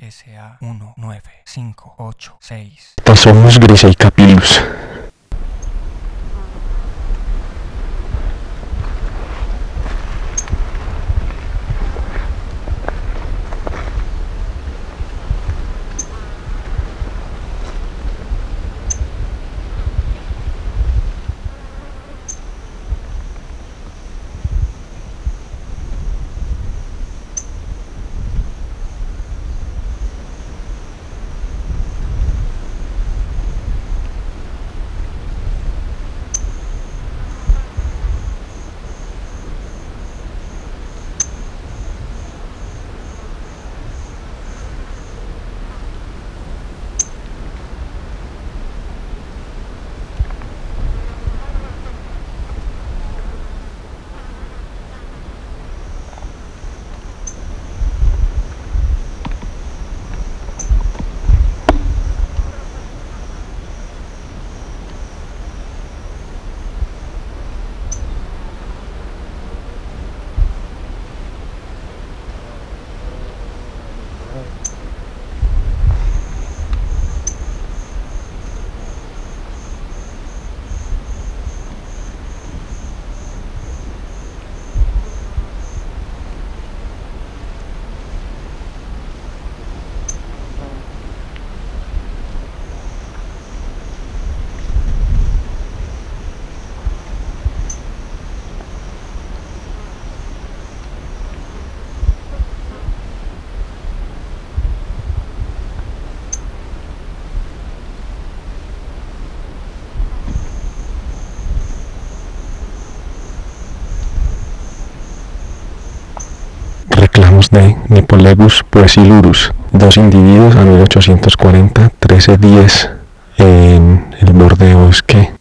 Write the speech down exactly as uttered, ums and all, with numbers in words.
S A uno nueve cinco ocho seis. Somos Grisey Capillus. Reclamos de Nipolegus Poesilurus, dos individuos a mil ochocientos cuarenta, trece diez en el Bordeaux, que